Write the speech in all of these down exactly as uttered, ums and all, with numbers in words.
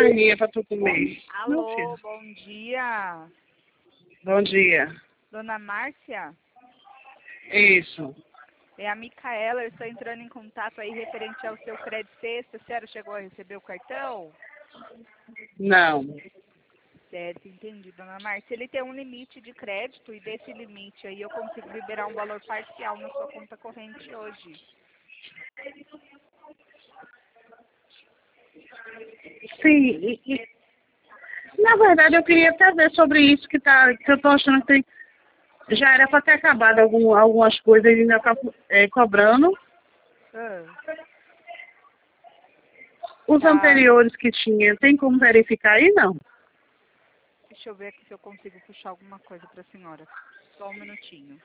carninha pra tu comer. Não, Alô, filho. bom dia. Bom dia. Dona Márcia? Isso. É a Micaela, eu estou entrando em contato aí referente ao seu crédito sexta. A senhora chegou a receber o cartão? Não. Certo, entendi, dona Márcia. Ele tem um limite de crédito e desse limite aí eu consigo liberar um valor parcial na sua conta corrente hoje. Sim. E, e, na verdade, eu queria até ver sobre isso que, tá, que eu tô achando que tem, já era para ter acabado algum, algumas coisas e ainda tá é, cobrando. Ah, Os tá. anteriores que tinha, tem como verificar aí? Não. Deixa eu ver aqui se eu consigo puxar alguma coisa para a senhora. Só um minutinho.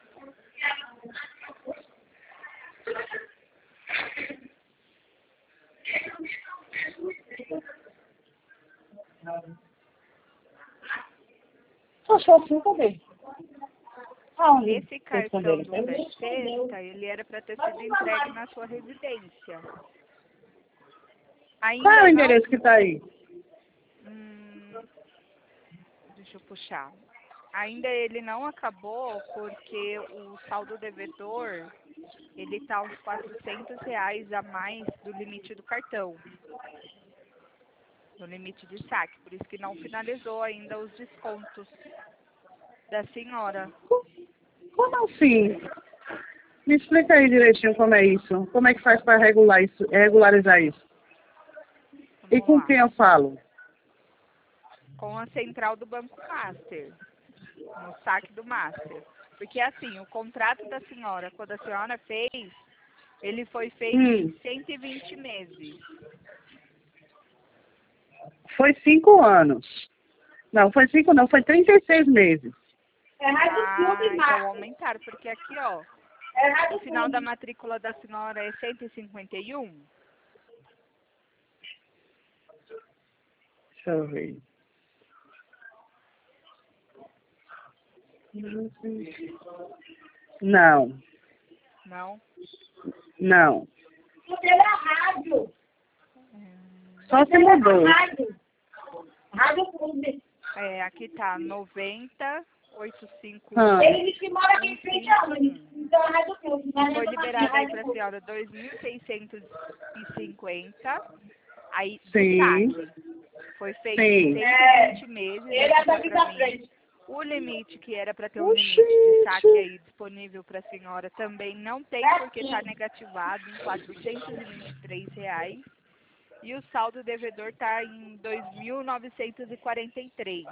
Só só assim, cadê? Aonde? Esse cartão do crédito sexta, ele era para ter sido entregue na sua residência. Ainda Qual é o não... endereço que tá aí? Hum, deixa eu puxar. Ainda ele não acabou porque o saldo devedor, ele está uns quatrocentos reais a mais do limite do cartão. Do limite de saque. Por isso que não finalizou ainda os descontos da senhora. Como assim? Me explica aí direitinho como é isso. Como é que faz para regular isso, regularizar isso? E Vamos com lá. quem eu falo? Com a central do Banco Master. No saque do Master. Porque assim, o contrato da senhora, quando a senhora fez, ele foi feito Hum, em cento e vinte meses. foi cinco anos. Não, foi cinco não, foi trinta e seis meses. Ah, então aumentaram, porque aqui, ó, o final da matrícula da senhora é cento e cinquenta e um. Deixa eu ver. Não, Não? não. Hum, Só se mudou. É, aqui tá noventa, oitenta e cinco. Ah, Foi liberado aí pra senhora dois mil seiscentos e cinquenta. Aí, do sim, saque. Foi feito em sim. cento e vinte meses, aqui tá pra mim. O limite, que era para ter um limite de saque Oxente. aí disponível para a senhora, também não tem, porque está negativado em quatrocentos e vinte e três reais. E o saldo devedor está em dois mil novecentos e quarenta e três.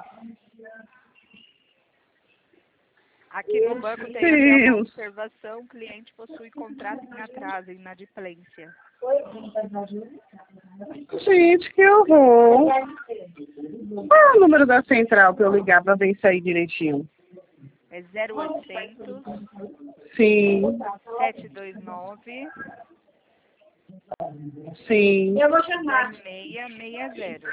Aqui no banco tem até uma Deus. observação: o cliente possui contrato em atraso, inadimplência. Gente, que horror. Qual é o número da central para eu ligar para ver isso aí direitinho? É zero oitocentos, Sim, sete dois nove, sim. zero seis seis zero.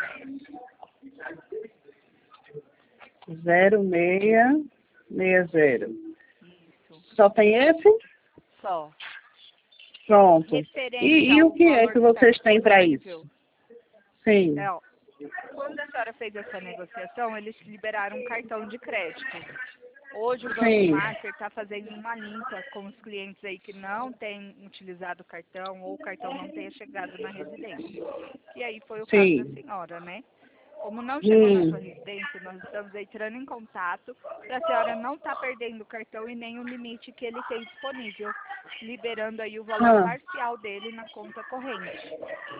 Zero seis seis zero. Isso, Só tem esse? só. Pronto. Referente E, e o ao que é valor que que está vocês têm para disponível, isso? Sim, é, ó, quando a senhora fez essa negociação, eles liberaram um cartão de crédito. Hoje o Banco sim, Master está fazendo uma limpa com os clientes aí que não têm utilizado o cartão ou o cartão não tenha chegado na residência. E aí foi o caso da sim. senhora, né? Como não chegou na sua Hum. residência, nós estamos entrando em contato para a senhora não estar perdendo o cartão e nem o limite que ele tem disponível, liberando aí o valor Ah, parcial dele na conta corrente.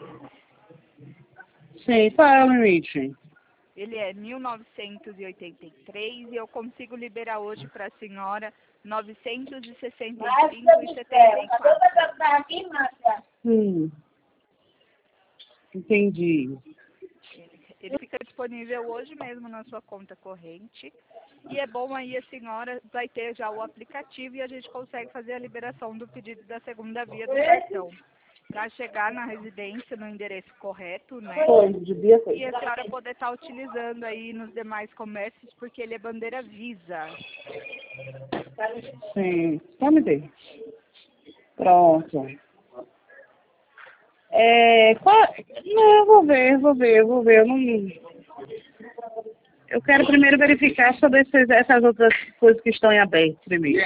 sim, qual é o limite? Ele é mil novecentos e oitenta e três e eu consigo liberar hoje para a senhora novecentos e sessenta e cinco reais e setenta e quatro. Hum, entendi. Ele, ele fica disponível hoje mesmo na sua conta corrente. E é bom aí a senhora vai ter já o aplicativo e a gente consegue fazer a liberação do pedido da segunda via do cartão. Para chegar na residência no endereço correto, né? Foi, devia ser. E a senhora poder estar utilizando aí nos demais comércios, porque ele é bandeira Visa. Sim, só me dê. Pronto. É, qual... Não, eu vou ver, vou ver, vou ver. Eu, não... eu quero primeiro verificar sobre esses, essas outras coisas que estão em aberto primeiro.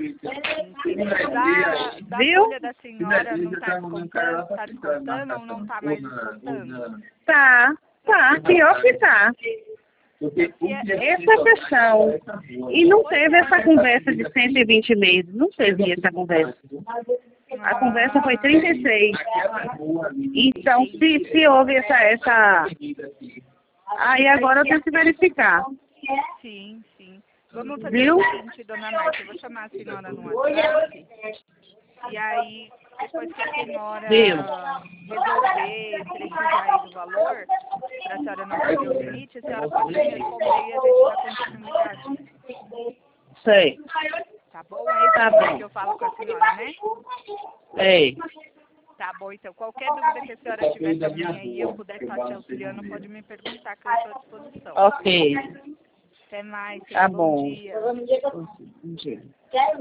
Da, da Viu? folha da senhora não está descontando, tá descontando ou não está mais descontando? Tá, tá, pior que tá. Essa é a questão. E não teve essa conversa de cento e vinte meses. Não teve essa conversa. A conversa foi trinta e seis. Então, se, se houve essa, essa... Aí agora eu tenho que verificar. Sim, sim. Vamos fazer Viu? o seguinte, dona Márcia, eu vou chamar a senhora no WhatsApp. E aí, depois que a senhora Viu? resolver, precisar aí do valor, para a senhora não perder o limite, a senhora pode me responder e a gente dá continuidade. Sei. Tá bom? É esse Tá número bom. que eu falo com a senhora, né? Ei. Tá bom, então. Qualquer dúvida que a senhora tiver também e eu puder estar te auxiliando, pode me perguntar, que eu estou à disposição. Ok. Até mais. Tá Bom bom. dia. Bom dia.